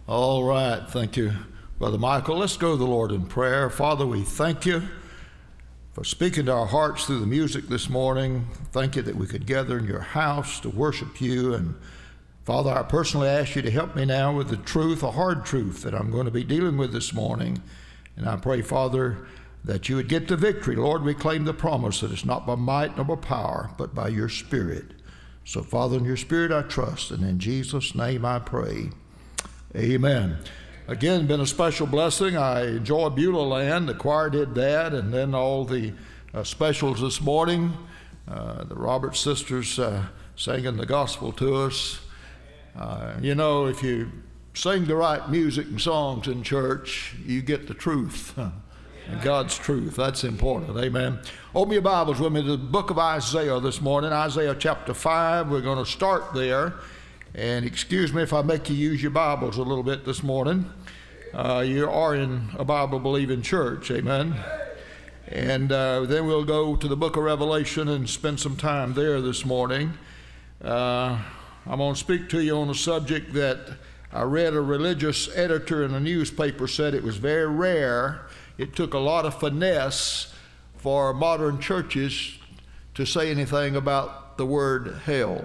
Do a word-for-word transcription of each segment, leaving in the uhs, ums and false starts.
All right. Thank you, Brother Michael. Let's go to the Lord in prayer. Father, we thank you for speaking to our hearts through the music this morning. Thank you that we could gather in your house to worship you. And Father, I personally ask you to help me now with the truth, a hard truth that I'm going to be dealing with this morning. And I pray, Father, that you would get the victory. Lord, we claim the promise that it's not by might nor by power, but by your Spirit. So, Father, in your Spirit I trust, and in Jesus' name I pray. Amen. Again, been a special blessing. I enjoy Beulah Land. The choir did that, and then all the uh, specials this morning. Uh, the Roberts sisters uh, singing the gospel to us. Uh, you know, if you sing the right music and songs in church, you get the truth. And God's truth. That's important. Amen. Open your Bibles with me to the book of Isaiah this morning. Isaiah chapter five. We're going to start there. And excuse me if I make you use your Bibles a little bit this morning. Uh, you are in a Bible-believing church. Amen. And uh, then we'll go to the book of Revelation and spend some time there this morning. Uh, I'm going to speak to you on a subject that I read a religious editor in a newspaper said it was very rare. It took a lot of finesse for modern churches to say anything about the word hell.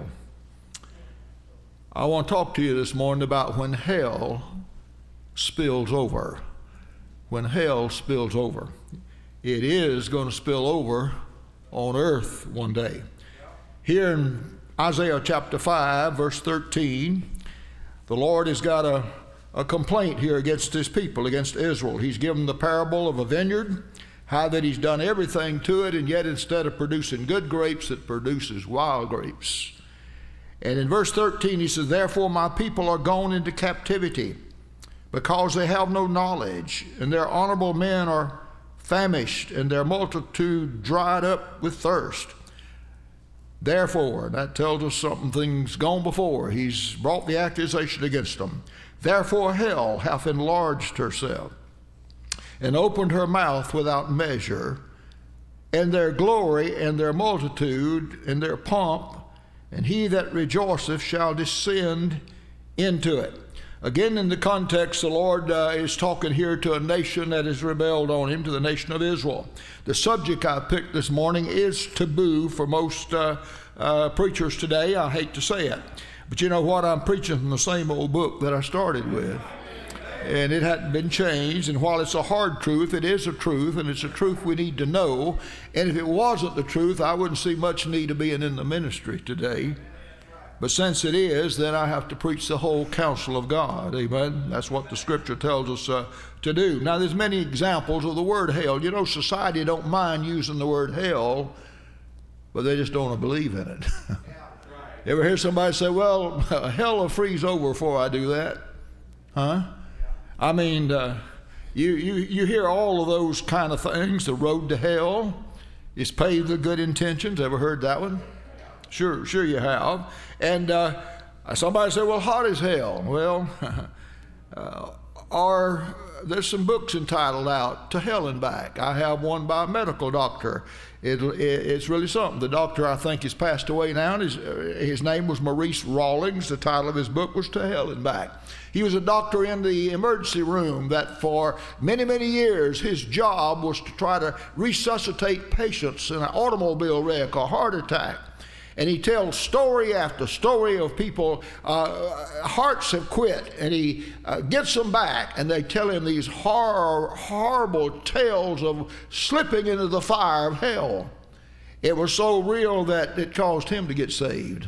I want to talk to you this morning about when hell spills over. When hell spills over. It is going to spill over on earth one day. Here in Isaiah chapter five, verse thirteen, the Lord has got a A complaint here against his people, against Israel. He's given the parable of a vineyard, how that he's done everything to it, and yet instead of producing good grapes, it produces wild grapes. And in verse thirteen, he says, "Therefore my people are gone into captivity, because they have no knowledge, and their honorable men are famished, and their multitude dried up with thirst." Therefore, that tells us something's gone before. He's brought the accusation against them. "Therefore hell hath enlarged herself, and opened her mouth without measure, and their glory and their multitude and their pomp, and he that rejoiceth shall descend into it." Again, in the context, the Lord uh, is talking here to a nation that has rebelled on him, to the nation of Israel. The subject I picked this morning is taboo for most uh, uh, preachers today. I hate to say it. But you know what? I'm preaching from the same old book that I started with. And it hadn't been changed. And while it's a hard truth, it is a truth, and it's a truth we need to know. And if it wasn't the truth, I wouldn't see much need of being in the ministry today. But since it is, then I have to preach the whole counsel of God. Amen? That's what the Scripture tells us uh, to do. Now, there's many examples of the word hell. You know, society don't mind using the word hell, but they just don't believe in it. You ever hear somebody say, "Well, hell will freeze over before I do that"? Huh? I mean, uh, you, you, you hear all of those kind of things. The road to hell is paved with good intentions. Ever heard that one? Sure, sure you have. And uh, somebody said, "Well, hot as hell." Well, uh, or there's some books entitled out, "To Hell and Back." I have one by a medical doctor. It, it, it's really something. The doctor, I think, has passed away now. His, uh, his name was Maurice Rawlings. The title of his book was "To Hell and Back." He was a doctor in the emergency room that for many, many years, his job was to try to resuscitate patients in an automobile wreck or heart attack. And he tells story after story of people, uh, hearts have quit, and he uh, gets them back, and they tell him these hor- horrible tales of slipping into the fire of hell. It was so real that it caused him to get saved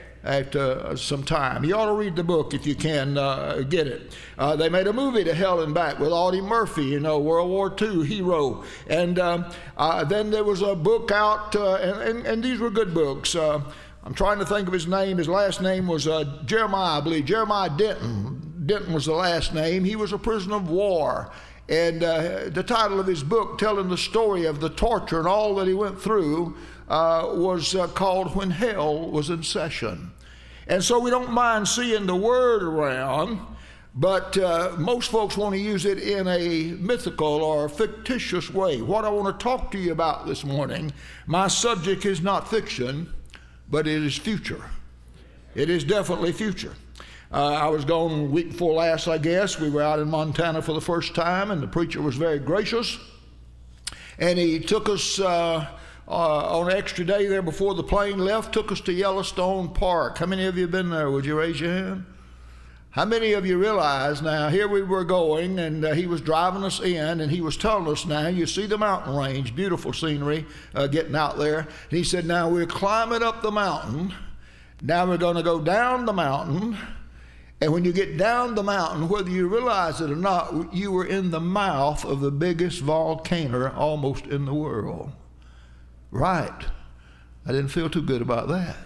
after some time. You ought to read the book if you can uh, get it. Uh, they made a movie, To Hell and Back, with Audie Murphy, you know, World War Two hero. And um, uh, then there was a book out, uh, and, and, and these were good books. Uh, I'm trying to think of his name. His last name was uh, Jeremiah, I believe. Jeremiah Denton. Denton was the last name. He was a prisoner of war. And uh, the title of his book, telling the story of the torture and all that he went through, uh, was uh, called When Hell Was in Session. And so we don't mind seeing the word around, but uh, most folks want to use it in a mythical or fictitious way. What I want to talk to you about this morning, my subject is not fiction, but it is future. It is definitely future. Uh, I was gone the week before last, I guess. We were out in Montana for the first time, and the preacher was very gracious. And he took us uh, uh, on an extra day there before the plane left, took us to Yellowstone Park. How many of you have been there? Would you raise your hand? How many of you realize now, here we were going, and uh, he was driving us in, and he was telling us, now, you see the mountain range, beautiful scenery, uh, getting out there. And he said, now we're climbing up the mountain. Now we're going to go down the mountain. And when you get down the mountain, whether you realize it or not, you were in the mouth of the biggest volcano almost in the world. Right. I didn't feel too good about that.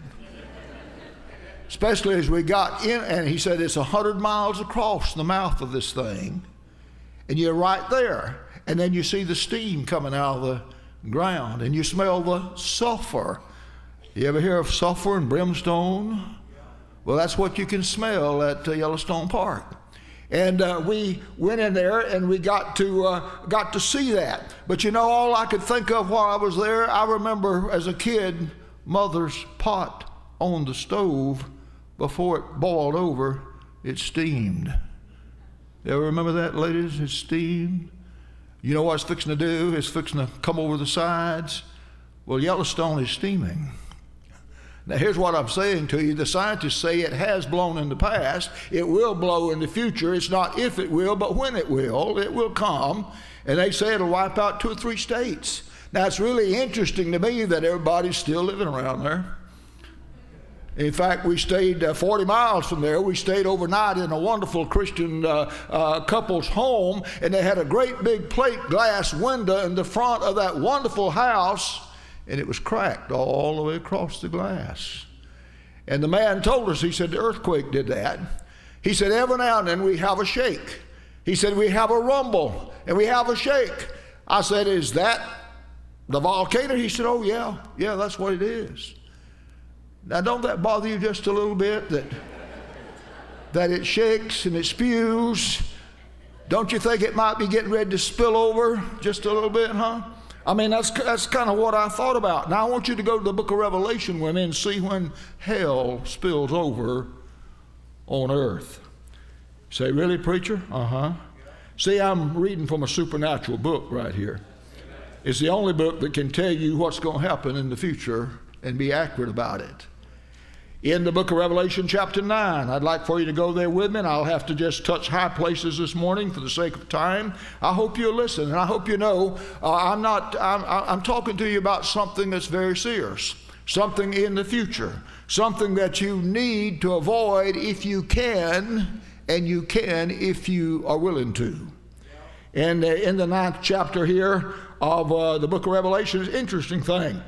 Especially as we got in, and he said it's one hundred miles across the mouth of this thing, and you're right there. And then you see the steam coming out of the ground, and you smell the sulfur. You ever hear of sulfur and brimstone? Well, that's what you can smell at uh, Yellowstone Park. And uh, we went in there, and we got to uh, got to see that. But you know, all I could think of while I was there, I remember as a kid, Mother's pot on the stove. Before it boiled over, it steamed. You ever remember that, ladies? It steamed. You know what it's fixing to do? It's fixing to come over the sides. Well, Yellowstone is steaming. Now, here's what I'm saying to you. The scientists say it has blown in the past. It will blow in the future. It's not if it will, but when it will. It will come. And they say it'll wipe out two or three states. Now, it's really interesting to me that everybody's still living around there. In fact, we stayed uh, forty miles from there. We stayed overnight in a wonderful Christian uh, uh, couple's home, and they had a great big plate glass window in the front of that wonderful house, and it was cracked all the way across the glass. And the man told us, he said, the earthquake did that. He said, every now and then we have a shake. He said, we have a rumble, and we have a shake. I said, is that the volcano? He said, oh, yeah, yeah, that's what it is. Now, don't that bother you just a little bit, that, that it shakes and it spews? Don't you think it might be getting ready to spill over just a little bit, huh? I mean, that's, that's kind of what I thought about. Now, I want you to go to the book of Revelation with me and see when hell spills over on earth. Say, really, preacher? Uh-huh. See, I'm reading from a supernatural book right here. It's the only book that can tell you what's going to happen in the future and be accurate about it. In the book of Revelation chapter nine, I'd like for you to go there with me, and I'll have to just touch high places this morning for the sake of time. I hope you'll listen, and I hope you know uh, I'm not, I'm, I'm talking to you about something that's very serious, something in the future, something that you need to avoid if you can, and you can if you are willing to. And uh, in the ninth chapter here of uh, the book of Revelation, it's an interesting thing.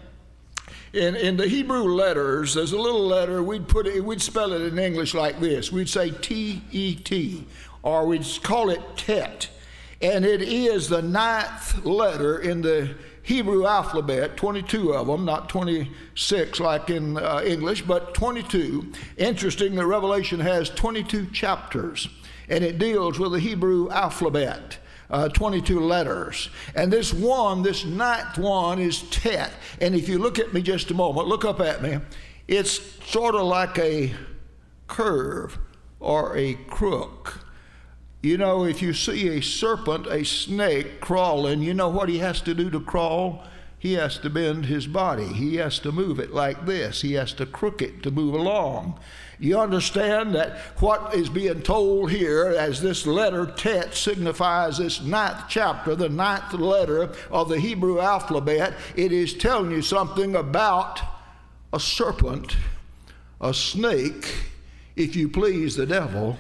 In, in the Hebrew letters, there's a little letter, we'd put it, we'd spell it in English like this. We'd say T E T, or we'd call it Tet. And it is the ninth letter in the Hebrew alphabet, twenty-two of them, not twenty-six like in uh, English, but twenty-two. Interesting that Revelation has twenty-two chapters, and it deals with the Hebrew alphabet. Uh, twenty-two letters. And this one, this ninth one is Tet. And if you look at me just a moment, look up at me, it's sort of like a curve or a crook. You know, if you see a serpent, a snake crawling, you know what he has to do to crawl? He has to bend his body. He has to move it like this. He has to crook it to move along. You understand that what is being told here as this letter Tet signifies this ninth chapter, the ninth letter of the Hebrew alphabet. It is telling you something about a serpent, a snake, if you please, the devil,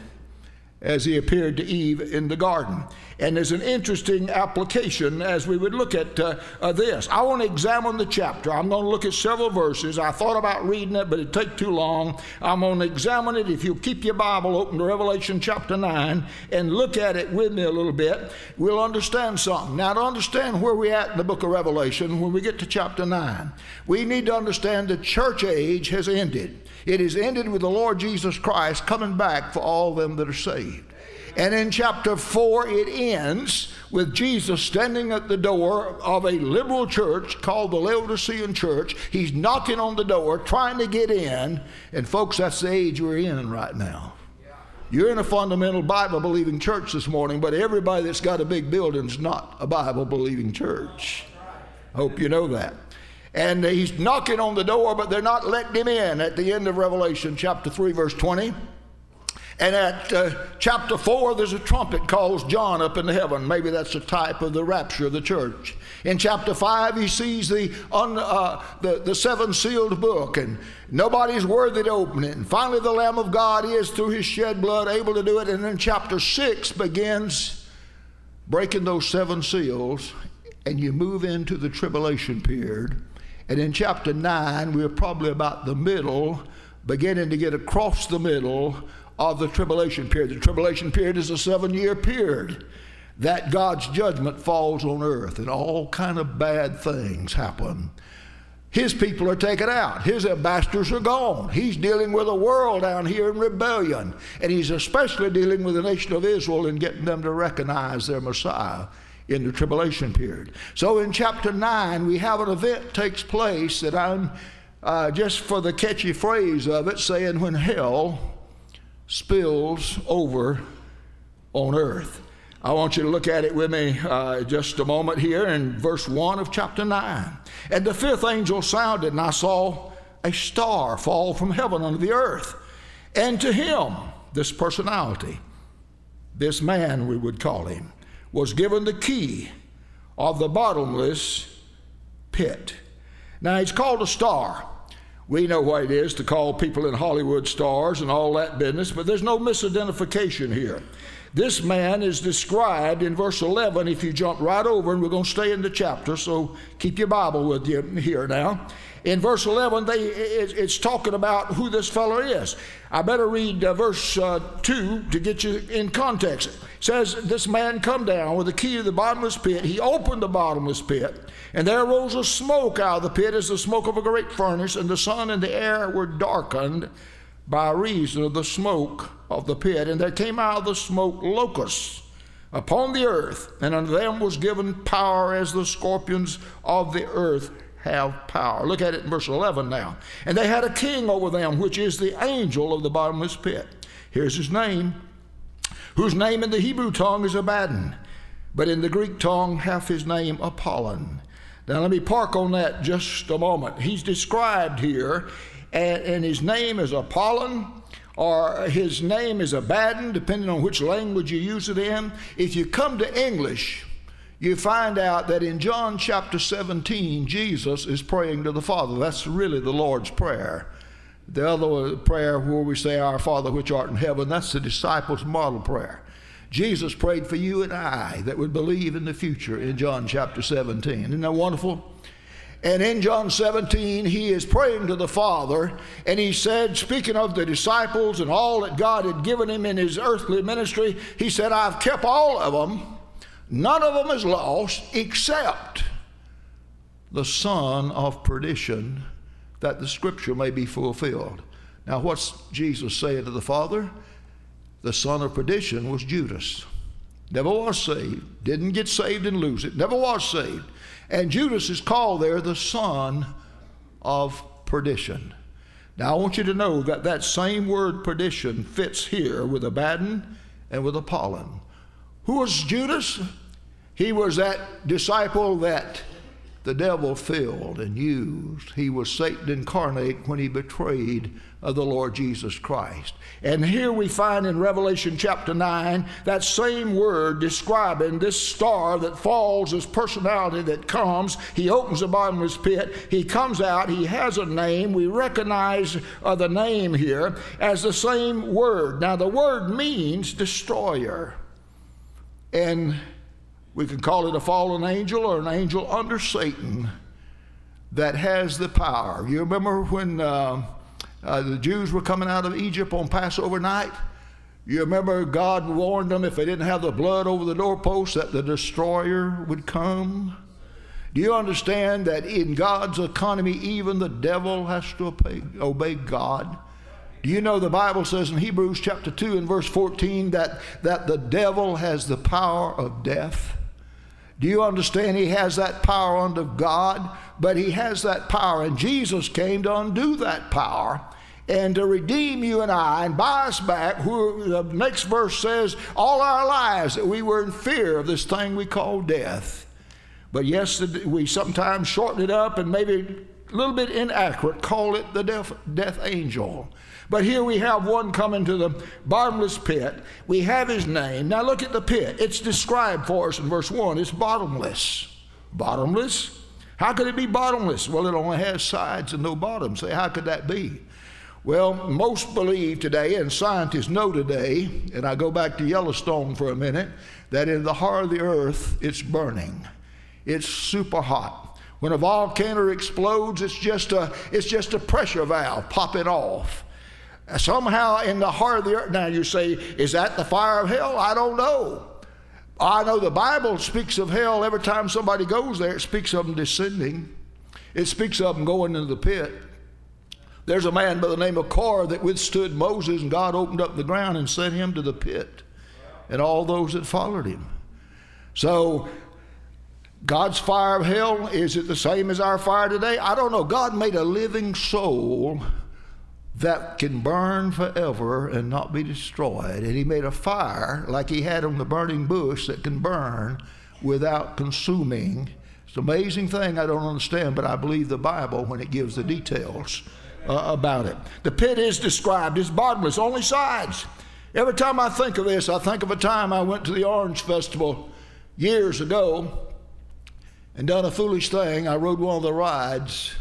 as he appeared to Eve in the garden. And there's an interesting application as we would look at uh, uh, this. I want to examine the chapter. I'm going to look at several verses. I thought about reading it, but it'd take too long. I'm going to examine it. If you'll keep your Bible open to Revelation chapter nine and look at it with me a little bit, we'll understand something. Now, to understand where we're at in the book of Revelation, when we get to chapter nine, we need to understand the church age has ended. It has ended with the Lord Jesus Christ coming back for all them that are saved. And in chapter four, it ends with Jesus standing at the door of a liberal church called the Laodicean church. He's knocking on the door, trying to get in. And folks, that's the age we're in right now. You're in a fundamental Bible-believing church this morning, but everybody that's got a big building is not a Bible-believing church. I hope you know that. And he's knocking on the door, but they're not letting him in at the end of Revelation chapter three, verse twenty. And at uh, chapter four, there's a trumpet calls John up into heaven. Maybe that's a type of the rapture of the church. In chapter five, he sees the, un, uh, the, the seven sealed book, and nobody's worthy to open it. And finally, the Lamb of God is, through his shed blood, able to do it. And then chapter six begins breaking those seven seals, and you move into the tribulation period. And in chapter nine, we're probably about the middle, beginning to get across the middle of the tribulation period. The tribulation period is a seven-year period that God's judgment falls on earth, and all kind of bad things happen. His people are taken out. His ambassadors are gone. He's dealing with a world down here in rebellion, and he's especially dealing with the nation of Israel and getting them to recognize their Messiah in the tribulation period. So in chapter nine, we have an event takes place that I'm, uh, just for the catchy phrase of it, saying when hell spills over on earth. I want you to look at it with me uh, just a moment here in verse one of chapter nine. And the fifth angel sounded, and I saw a star fall from heaven unto the earth. And to him, this personality, this man we would call him, was given the key of the bottomless pit. Now, it's called a star. We know what it is to call people in Hollywood stars and all that business, but there's no misidentification here. This man is described in verse eleven, if you jump right over, and we're going to stay in the chapter, so keep your Bible with you here now. In verse eleven, they, it, it's talking about who this fellow is. I better read uh, verse uh, two to get you in context. It says, this man come down with the key of the bottomless pit. He opened the bottomless pit, and there arose a smoke out of the pit as the smoke of a great furnace, and the sun and the air were darkened by reason of the smoke of the pit. And there came out of the smoke locusts upon the earth, and unto them was given power as the scorpions of the earth have power. Look at it in verse eleven now. And they had a king over them, which is the angel of the bottomless pit. Here's his name, whose name in the Hebrew tongue is Abaddon, but in the Greek tongue hath his name Apollon. Now let me park on that just a moment. He's described here, and, and his name is Apollon, or his name is Abaddon, depending on which language you use it in. If you come to English, you find out that in John chapter seventeen, Jesus is praying to the Father. That's really the Lord's Prayer. The other prayer where we say, Our Father which art in heaven, that's the disciples' model prayer. Jesus prayed for you and I that would believe in the future in John chapter seventeen. Isn't that wonderful? And in John seventeen, he is praying to the Father, and he said, speaking of the disciples and all that God had given him in his earthly ministry, he said, I've kept all of them. None of them is lost except the son of perdition, that the scripture may be fulfilled. Now, what's Jesus saying to the Father? The son of perdition was Judas. Never was saved. Didn't get saved and lose it. Never was saved. And Judas is called there the son of perdition. Now, I want you to know that that same word perdition fits here with Abaddon and with Apollon. Who was Judas? He was that disciple that the devil filled and used. He was Satan incarnate when he betrayed of the Lord Jesus Christ. And here we find in Revelation chapter nine that same word describing this star that falls, this personality that comes. He opens the bottomless pit. He comes out. He has a name. We recognize uh, the name here as the same word. Now the word means destroyer. And we can call it a fallen angel or an angel under Satan that has the power. You remember when uh, uh, the Jews were coming out of Egypt on Passover night? You remember God warned them if they didn't have the blood over the doorpost that the destroyer would come? Do you understand that in God's economy, even the devil has to obey, obey God? Do you know the Bible says in Hebrews chapter two and verse fourteen that, that the devil has the power of death? Do you understand he has that power under God? But he has that power, and Jesus came to undo that power. and to redeem you and I and buy us back. Who, the next verse says, all our lives that we were in fear of this thing we call death. But yes, we sometimes shorten it up and maybe a little bit inaccurate, call it the death, death angel. But here we have one coming to the bottomless pit. We have his name. Now look at the pit. It's described for us in verse one. It's bottomless. Bottomless? How could it be bottomless? Well, it only has sides and no bottom. Say, how could that be? Well, most believe today, and scientists know today, and I go back to Yellowstone for a minute, that in the heart of the earth, it's burning. It's super hot. When a volcano explodes, it's just a, it's just a pressure valve popping off. Somehow in the heart of the earth, now you say, is that the fire of hell? I don't know. I know the Bible speaks of hell. Every time somebody goes there, it speaks of them descending. It speaks of them going into the pit. There's a man by the name of Korah that withstood Moses, and God opened up the ground and sent him to the pit, and all those that followed him. So God's fire of hell, is it the same as our fire today? I don't know. God made a living soul that can burn forever and not be destroyed. And he made a fire like he had on the burning bush that can burn without consuming. It's an amazing thing I don't understand, but I believe the Bible when it gives the details uh, about it. The pit is described as bottomless, only sides. Every time I think of this, I think of a time I went to the Orange Festival years ago and done a foolish thing. I rode one of the rides.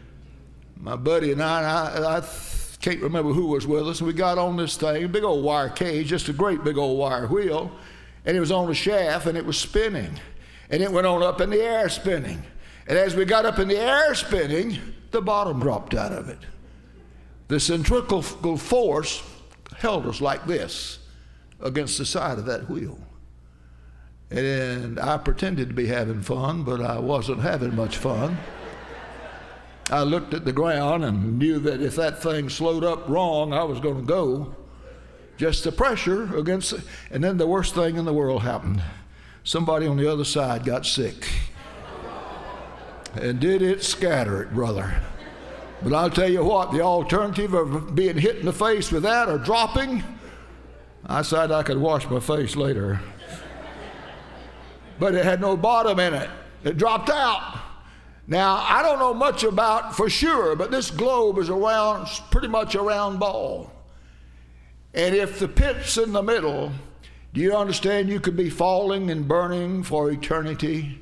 My buddy and I, and I, I can't remember who was with us. We got on this thing, a big old wire cage, just a great big old wire wheel, and it was on a shaft, and it was spinning. And it went on up in the air spinning. And as we got up in the air spinning, the bottom dropped out of it. The centrifugal force held us like this against the side of that wheel. And I pretended to be having fun, but I wasn't having much fun. I looked at the ground and knew that if that thing slowed up wrong, I was going to go. Just the pressure against it. And then the worst thing in the world happened. Somebody on the other side got sick. And did it scatter it, brother. But I'll tell you what, the alternative of being hit in the face with that or dropping, I decided I could wash my face later. But it had no bottom in it. It dropped out. Now, I don't know much about for sure, but this globe is around, pretty much a round ball. And if the pit's in the middle, do you understand you could be falling and burning for eternity?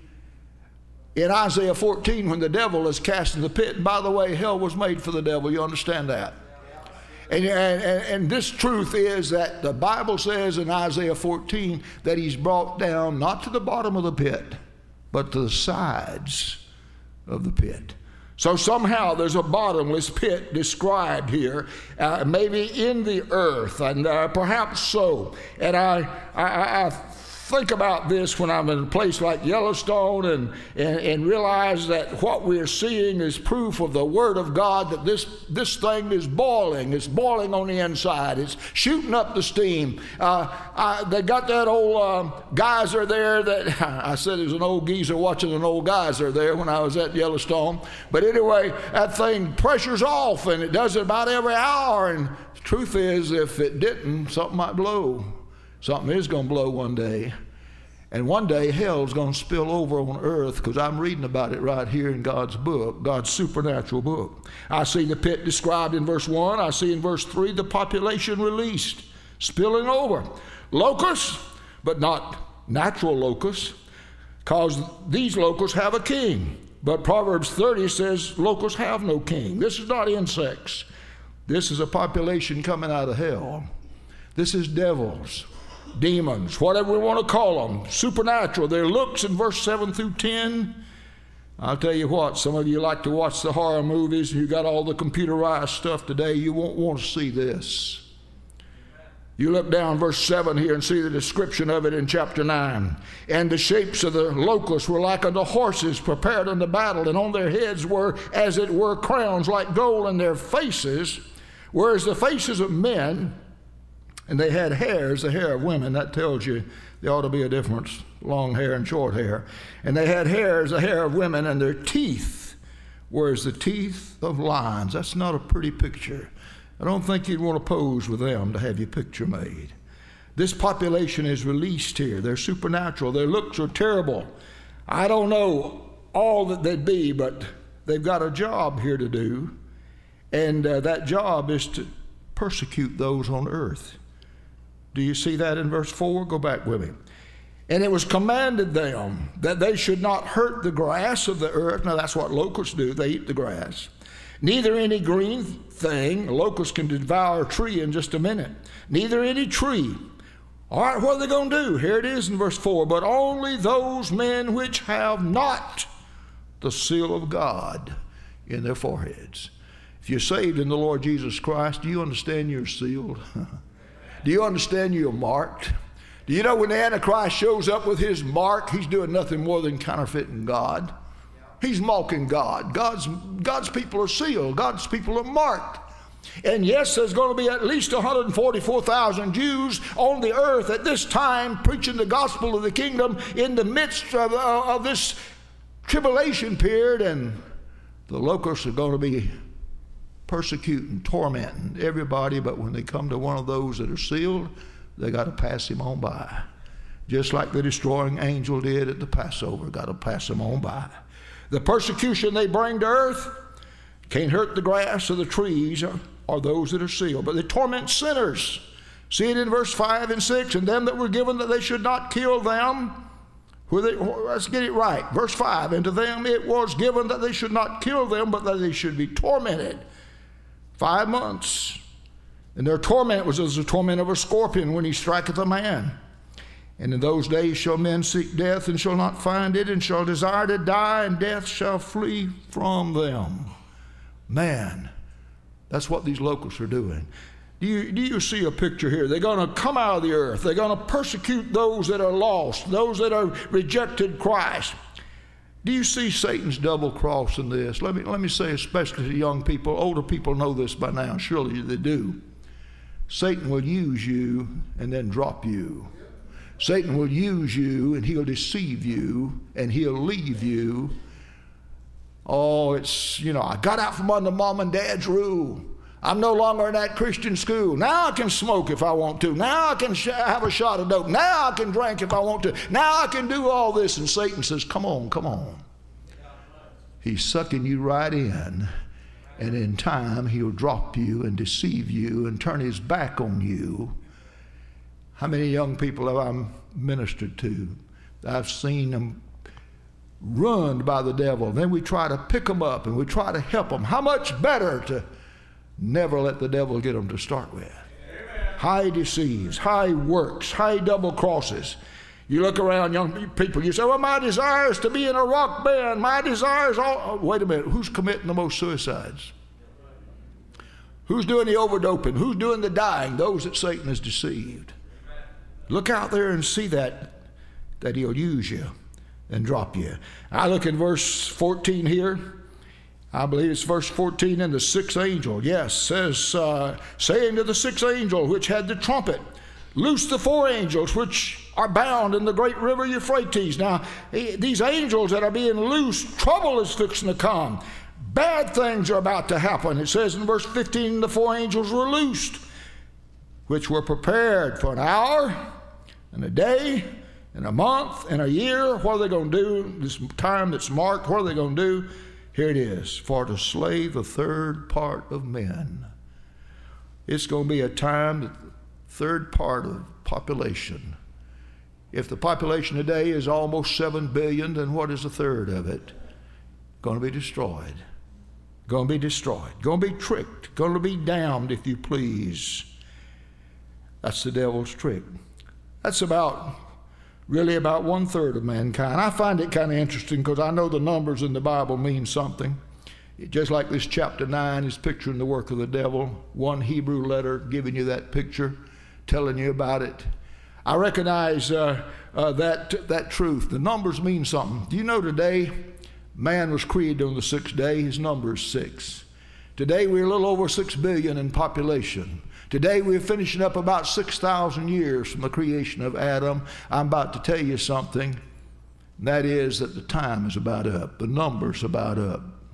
In Isaiah fourteen, when the devil is cast in the pit, and by the way, hell was made for the devil, you understand that? And, and, and this truth is that the Bible says in Isaiah fourteen that he's brought down not to the bottom of the pit, but to the sides of the pit. So somehow there's a bottomless pit described here, uh, maybe in the earth, and uh, perhaps so. And I, I, I think about this when I'm in a place like Yellowstone and, and, and realize that what we're seeing is proof of the Word of God, that this, this thing is boiling. It's boiling on the inside. It's shooting up the steam. Uh, I, they got that old uh, geyser there that I said there's an old geezer watching an old geyser there when I was at Yellowstone. But anyway, that thing pressures off, and it does it about every hour. And the truth is, if it didn't, something might blow. Something is going to blow one day. And one day hell's going to spill over on earth, because I'm reading about it right here in God's book, God's supernatural book. I see the pit described in verse one. I see in verse three the population released, spilling over. Locusts, but not natural locusts, because these locusts have a king. But Proverbs thirty says locusts have no king. This is not insects. This is a population coming out of hell. This is devils, demons, whatever we want to call them, supernatural. Their looks in verse seven through ten. I'll tell you what, some of you like to watch the horror movies. You got all the computerized stuff today. You won't want to see this. You look down verse seven here and see the description of it in chapter nine. And the shapes of the locusts were like unto horses prepared unto battle, and on their heads were as it were crowns like gold, and their faces were as the faces of men. And they had hair as the hair of women. That tells you there ought to be a difference, long hair and short hair. And they had hair as the hair of women, and their teeth were as the teeth of lions. That's not a pretty picture. I don't think you'd want to pose with them to have your picture made. This population is released here. They're supernatural. Their looks are terrible. I don't know all that they'd be, but they've got a job here to do, and uh, that job is to persecute those on earth. Do you see that in verse four? Go back with me. And it was commanded them that they should not hurt the grass of the earth. Now that's what locusts do. They eat the grass. Neither any green thing. A locust can devour a tree in just a minute. Neither any tree. All right, what are they going to do? Here it is in verse four. But only those men which have not the seal of God in their foreheads. If you're saved in the Lord Jesus Christ, do you understand you're sealed? Do you understand you're marked? Do you know when the Antichrist shows up with his mark, he's doing nothing more than counterfeiting God? He's mocking God. God's, God's people are sealed. God's people are marked. And yes, there's going to be at least one hundred forty-four thousand Jews on the earth at this time preaching the gospel of the kingdom in the midst of, uh, of this tribulation period, and the locusts are going to be persecuting, tormenting everybody, but when they come to one of those that are sealed, they got to pass him on by. Just like the destroying angel did at the Passover, got to pass him on by. The persecution they bring to earth can't hurt the grass or the trees or, or those that are sealed, but they torment sinners. See it in verse five and six, and them that were given that they should not kill them. They, let's get it right. Verse five, and to them it was given that they should not kill them, but that they should be tormented. Five months. And their torment was as the torment of a scorpion when he striketh a man. And in those days shall men seek death and shall not find it, and shall desire to die, and death shall flee from them. Man, that's what these locusts are doing. Do you, do you see a picture here? They're going to come out of the earth. They're going to persecute those that are lost, those that are rejected Christ. Do you see Satan's double cross in this? Let me, let me say, especially to young people, older people know this by now, surely they do. Satan will use you and then drop you. Satan will use you and he'll deceive you and he'll leave you. Oh, it's, you know, I got out from under mom and dad's rule. I'm no longer in that Christian school. Now I can smoke if I want to. Now I can sh- have a shot of dope. Now I can drink if I want to. Now I can do all this. And Satan says, come on, come on. He's sucking you right in. And in time, he'll drop you and deceive you and turn his back on you. How many young people have I ministered to? I've seen them ruined by the devil. Then we try to pick them up and we try to help them. How much better to never let the devil get them to start with. Amen. How he deceives, how he works, how he double crosses. You look around, young people, you say, well, my desire is to be in a rock band. My desire is all... Oh, wait a minute, who's committing the most suicides? Who's doing the overdoping? Who's doing the dying? Those that Satan has deceived. Look out there and see that, that he'll use you and drop you. I look in verse fourteen here. I believe it's verse fourteen, and the sixth angel, yes, says, uh, saying to the sixth angel which had the trumpet, loose the four angels which are bound in the great river Euphrates. Now, these angels that are being loosed, trouble is fixing to come. Bad things are about to happen. It says in verse fifteen, the four angels were loosed, which were prepared for an hour and a day and a month and a year. What are they going to do? This time that's marked, what are they going to do? Here it is, for to slay the third part of men. It's going to be a time that the third part of population. If the population today is almost seven billion, then what is a third of it? Going to be destroyed. Going to be destroyed. Going to be tricked. Going to be damned, if you please. That's the devil's trick. That's about, really about one third of mankind. I find it kind of interesting because I know the numbers in the Bible mean something. It, just like this chapter nine is picturing the work of the devil. One Hebrew letter giving you that picture, telling you about it. I recognize uh, uh, that, that truth. The numbers mean something. Do you know today, man was created on the sixth day. His number is six. Today we're a little over six billion in population. Today we're finishing up about six thousand years from the creation of Adam. I'm about to tell you something. That is that the time is about up. The number's about up.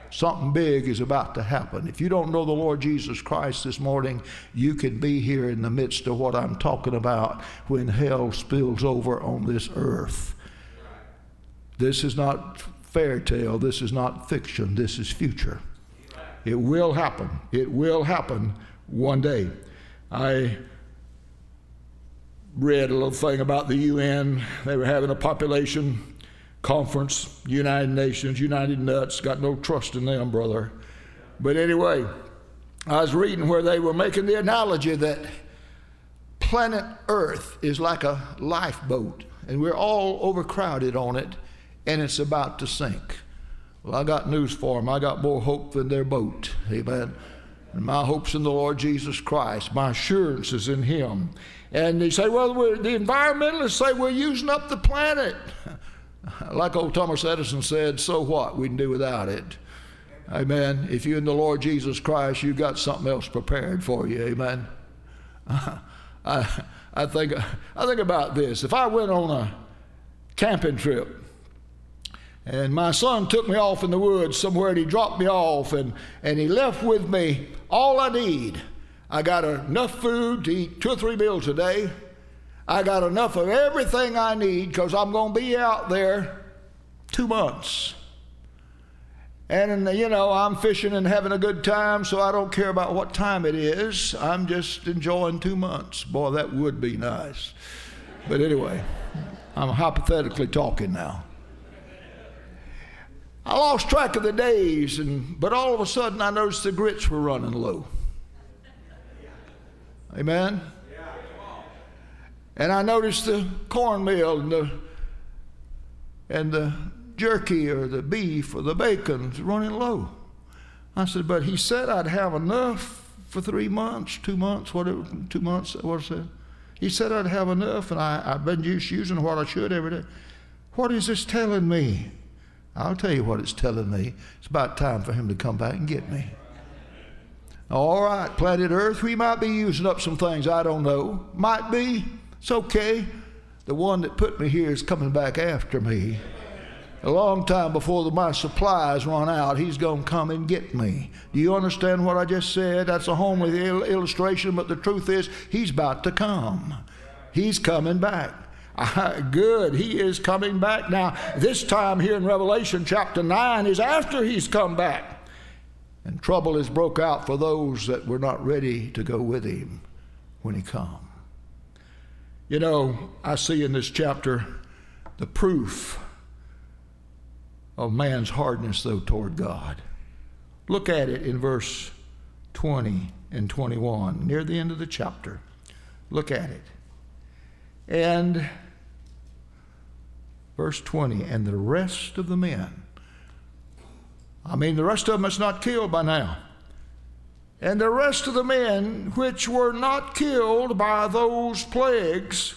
Something big is about to happen. If you don't know the Lord Jesus Christ this morning, you can be here in the midst of what I'm talking about when hell spills over on this earth. This is not fairy tale. This is not fiction. This is future. It will happen. It will happen one day. I read a little thing about the U N. They were having a population conference, United Nations, United Nuts, got no trust in them, brother. But anyway, I was reading where they were making the analogy that planet Earth is like a lifeboat, and we're all overcrowded on it, and it's about to sink. Well, I got news for them. I got more hope than their boat. Amen. And my hope's in the Lord Jesus Christ. My assurance is in Him. And they say, well, we're, the environmentalists say we're using up the planet. Like old Thomas Edison said, so what? We can do without it. Amen. If you're in the Lord Jesus Christ, you've got something else prepared for you. Amen. I, I think I think about this. If I went on a camping trip and my son took me off in the woods somewhere and he dropped me off and, and he left with me all I need. I got enough food to eat two or three meals a day. I got enough of everything I need because I'm going to be out there two months. And, you know, I'm fishing and having a good time, so I don't care about what time it is. I'm just enjoying two months. Boy, that would be nice. But anyway, I'm hypothetically talking now. I lost track of the days, and but all of a sudden I noticed the grits were running low. Amen? And I noticed the cornmeal and the, and the jerky or the beef or the bacon's running low. I said, but he said I'd have enough for three months, two months, whatever, two months, what is it? He said I'd have enough, and I, I've been just using what I should every day. What is this telling me? I'll tell you what it's telling me. It's about time for him to come back and get me. All right, planet Earth, we might be using up some things I don't know. Might be. It's okay. The one that put me here is coming back after me. A long time before the, my supplies run out, he's going to come and get me. Do you understand what I just said? That's a homely il- illustration, but the truth is, he's about to come. He's coming back. Uh, good, he is coming back. Now, this time here in Revelation chapter nine is after he's come back. And trouble has broke out for those that were not ready to go with him when he comes. You know, I see in this chapter the proof of man's hardness, though, toward God. Look at it in verse twenty and twenty-one, near the end of the chapter. Look at it. And verse twenty, and the rest of the men, I mean, the rest of them is not killed by now. And the rest of the men which were not killed by those plagues,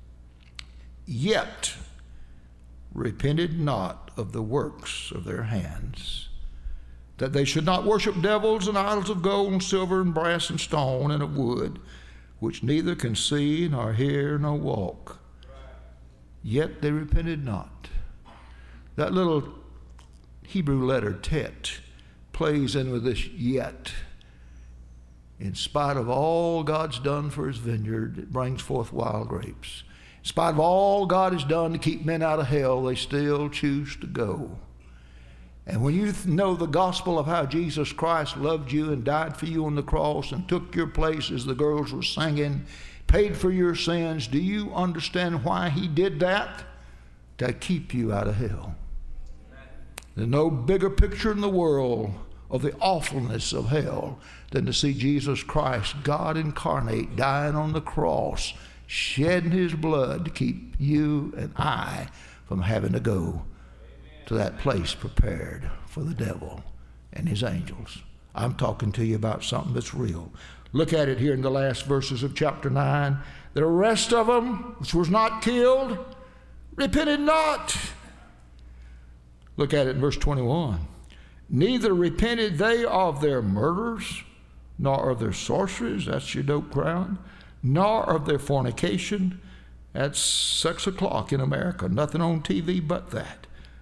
yet repented not of the works of their hands, that they should not worship devils and idols of gold and silver and brass and stone and of wood, which neither can see nor hear nor walk. Yet they repented not. That little Hebrew letter tet plays in with this yet. In spite of all God's done for his vineyard, it brings forth wild grapes. In spite of all God has done to keep men out of hell, they still choose to go. And when you know the gospel of how Jesus Christ loved you and died for you on the cross and took your place, as the girls were singing, paid for your sins, do you understand why he did that? To keep you out of hell. There's no bigger picture in the world of the awfulness of hell than to see Jesus Christ, God incarnate, dying on the cross, shedding his blood to keep you and I from having to go to that place prepared for the devil and his angels. I'm talking to you about something that's real. Look at it here in the last verses of chapter nine. The rest of them, which was not killed, repented not. Look at it in verse twenty-one. Neither repented they of their murders, nor of their sorceries, that's your dope crowd, nor of their fornication. That's six o'clock in America, nothing on T V but that.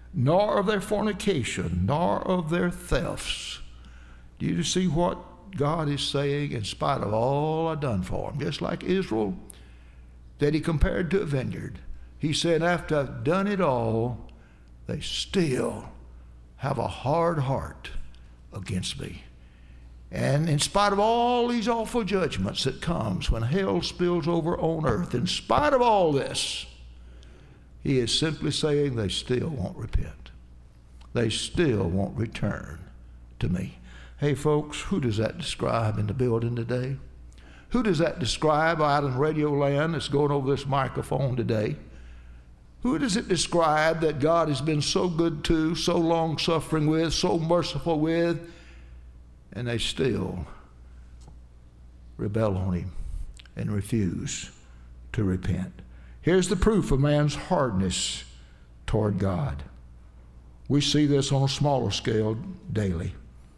nor of their fornication, nor of their thefts. Do you see what God is saying? In spite of all I've done for them, just like Israel that he compared to a vineyard, he said, after I've done it all, they still have a hard heart against me. And in spite of all these awful judgments that comes when hell spills over on earth, in spite of all this, he is simply saying they still won't repent. They still won't return to me. Hey folks, who does that describe in the building today? Who does that describe out in radio land that's going over this microphone today? Who does it describe that God has been so good to, so long-suffering with, so merciful with, and they still rebel on him and refuse to repent? Here's the proof of man's hardness toward God. We see this on a smaller scale daily.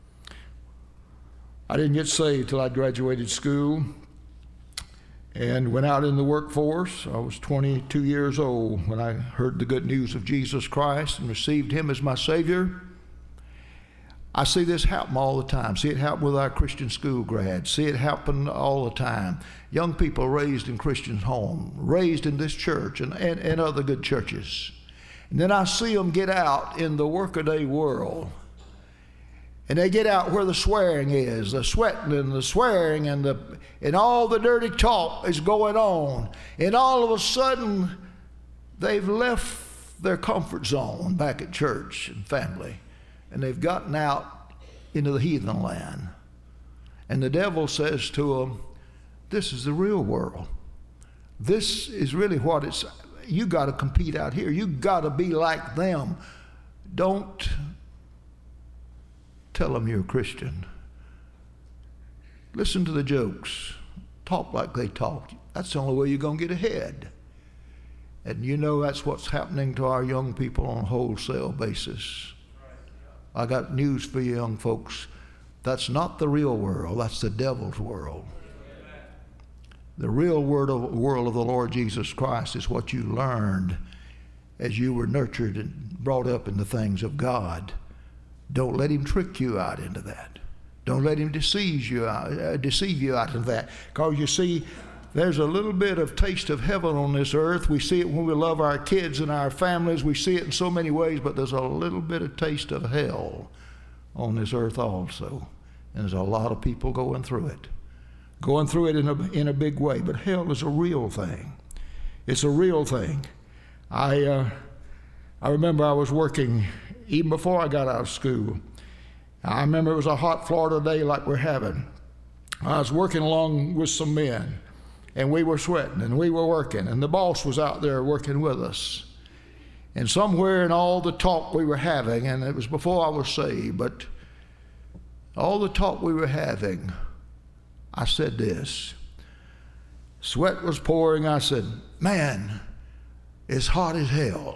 I didn't get saved till I graduated school and went out in the workforce. I was twenty-two years old when I heard the good news of Jesus Christ and received him as my Savior. I see this happen all the time. See it happen with our Christian school grads. See it happen all the time. Young people raised in Christian homes, raised in this church and, and, and other good churches. And then I see them get out in the workaday world. And they get out where the swearing is, the sweating and the swearing and the and all the dirty talk is going on. And all of a sudden, they've left their comfort zone back at church and family. And they've gotten out into the heathen land. And the devil says to them, this is the real world. This is really what it's, you got to compete out here. You got to be like them. Don't tell them you're a Christian. Listen to the jokes. Talk like they talk. That's the only way you're going to get ahead. And you know that's what's happening to our young people on a wholesale basis. I got news for you young folks. That's not the real world. That's the devil's world. The real world of, world of the Lord Jesus Christ is what you learned as you were nurtured and brought up in the things of God. Don't let him trick you out into that. Don't let him deceive you out, uh, deceive you out of that. Because you see, there's a little bit of taste of heaven on this earth. We see it when we love our kids and our families. We see it in so many ways, but there's a little bit of taste of hell on this earth also. And there's a lot of people going through it. Going through it in a, in a big way. But hell is a real thing. It's a real thing. I, uh, I remember I was working even before I got out of school. I remember it was a hot Florida day like we're having. I was working along with some men, and we were sweating, and we were working, and the boss was out there working with us. And somewhere in all the talk we were having, and it was before I was saved, but all the talk we were having, I said this. Sweat was pouring. I said, man, it's hot as hell.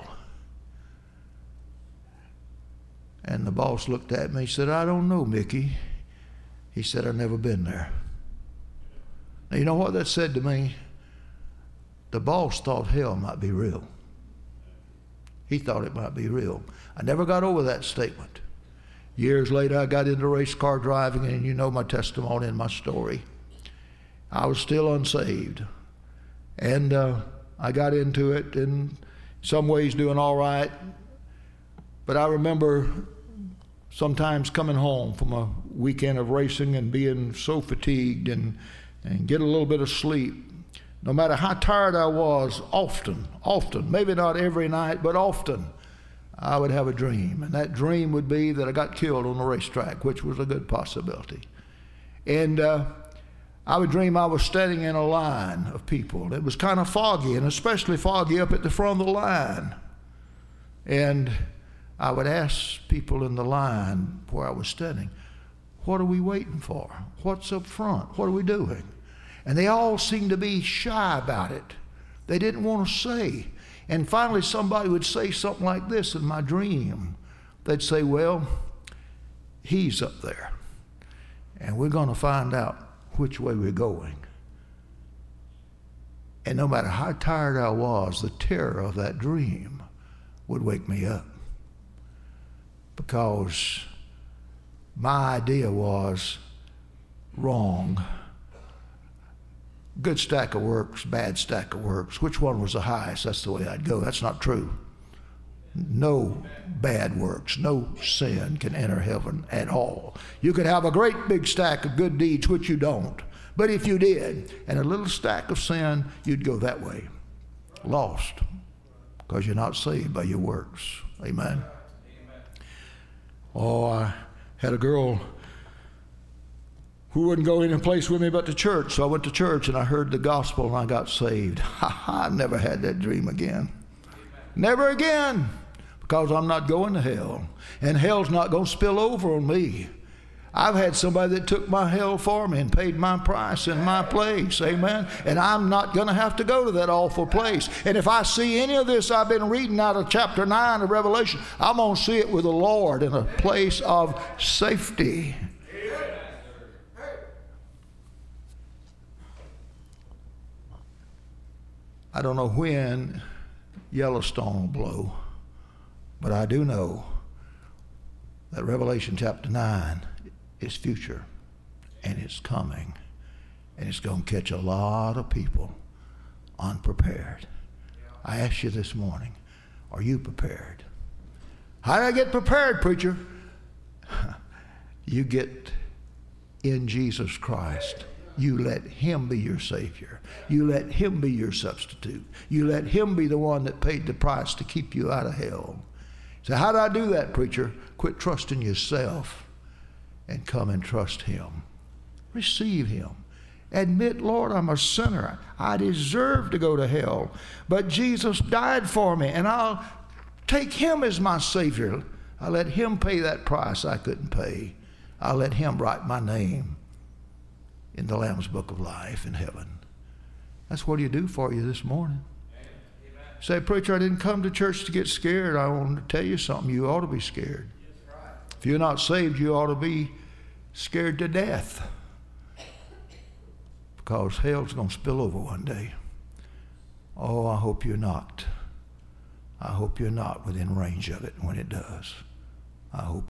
And the boss looked at me. He said, I don't know, Mickey. He said, I've never been there. Now, you know what that said to me? The boss thought hell might be real. He thought it might be real. I never got over that statement. Years later, I got into race car driving, and you know my testimony and my story. I was still unsaved. And uh, I got into it, in some ways doing all right. But I remember sometimes coming home from a weekend of racing and being so fatigued and, and get a little bit of sleep. No matter how tired I was, often, often, maybe not every night, but often, I would have a dream. And that dream would be that I got killed on the racetrack, which was a good possibility. And uh, I would dream I was standing in a line of people. It was kind of foggy, and especially foggy up at the front of the line. And I would ask people in the line where I was standing, what are we waiting for? What's up front? What are we doing? And they all seemed to be shy about it. They didn't want to say. And finally somebody would say something like this in my dream. They'd say, well, he's up there. And we're going to find out which way we're going. And no matter how tired I was, the terror of that dream would wake me up. because my idea was wrong. Good stack of works, bad stack of works. Which one was the highest? That's the way I'd go. That's not true. No bad works, no sin can enter heaven at all. You could have a great big stack of good deeds, which you don't. But if you did, and a little stack of sin, you'd go that way. Lost, because you're not saved by your works. Amen. Oh, I had a girl who wouldn't go any place with me but to church. So I went to church and I heard the gospel and I got saved. I've never had that dream again. Never again. Because I'm not going to hell. And hell's not going to spill over on me. I've had somebody that took my hell for me and paid my price in my place. Amen. And I'm not going to have to go to that awful place. And if I see any of this I've been reading out of chapter nine of Revelation, I'm going to see it with the Lord in a place of safety. I don't know when Yellowstone will blow, but I do know that Revelation chapter nine is future, and it's coming, and it's going to catch a lot of people unprepared. I ask you this morning, are you prepared? How do I get prepared, preacher? You get in Jesus Christ. You let him be your Savior. You let him be your substitute. You let him be the one that paid the price to keep you out of hell. So how do I do that, preacher? Quit trusting yourself and come and trust him. Receive him. Admit, Lord, I'm a sinner. I deserve to go to hell. But Jesus died for me, and I'll take him as my Savior. I let him pay that price I couldn't pay. I'll let him write my name in the Lamb's Book of Life in heaven. That's what he'll do for you this morning. Amen. Say, preacher, I didn't come to church to get scared. I want to tell you something. You ought to be scared. Right. If you're not saved, you ought to be scared to death, because hell's going to spill over one day. Oh, I hope you're not. I hope you're not within range of it when it does. I hope